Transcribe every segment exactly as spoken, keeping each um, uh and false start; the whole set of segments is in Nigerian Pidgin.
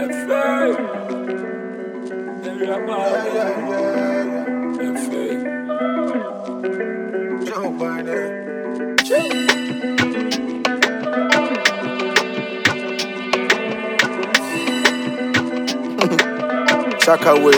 Chaka way.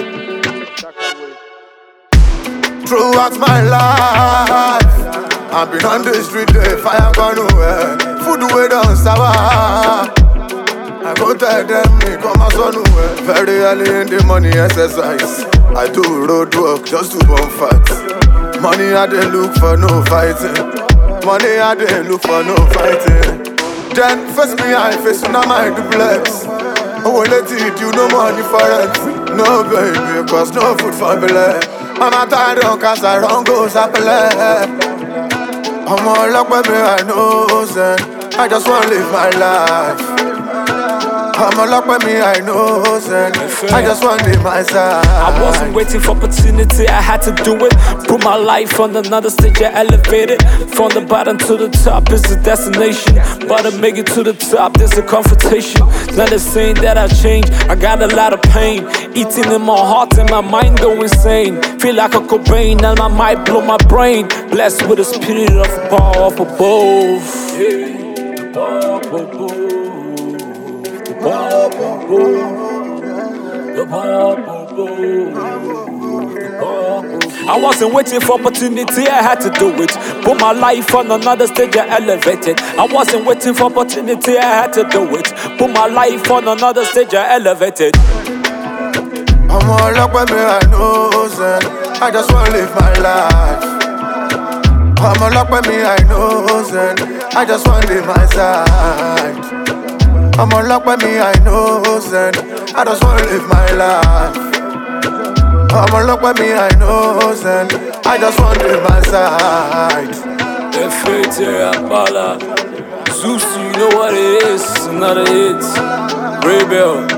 Throughout my life, I've been on the street, the fire gone nowhere. Food way down sour. I go tell them, me come as on nowhere. Very early in the morning exercise. I do road work just to burn fat. Money I dey look for, no fighting. Money I dey look for, no fighting. Then face me, I face now my duplex. Oh, let it, you no money for it. No baby, cause no food for belly. I'm a tired of cause I don't go play. I'm all up with me, I know, son. I just wanna live my life. I'm all up with me, I know, son. I just wanna live my side. I wasn't waiting for opportunity, I had to do it. Put my life on another stage, I elevated. From the bottom to the top is the destination. But to make it to the top, there's a confrontation. Not the saying that I changed, I got a lot of pain. Eating in my heart and my mind go insane. Feel like a Cobain and my might blow my brain. Blessed with the spirit of power up above. Yeah. Up above. I wasn't waiting for opportunity, I had to do it. Put my life on another stage, I elevated. I wasn't waiting for opportunity, I had to do it. Put my life on another stage, I elevated. I'm all up with me, I know, son. I just wanna live my life. I'm all up with me, I know, son. I just wanna live my side. I'm all up with me, I know, son. I just wanna live my life. I'm all up with me, I know, son. I just wanna live my side. F A T Apala Zeus, you know what it is. Another hit. Rebel.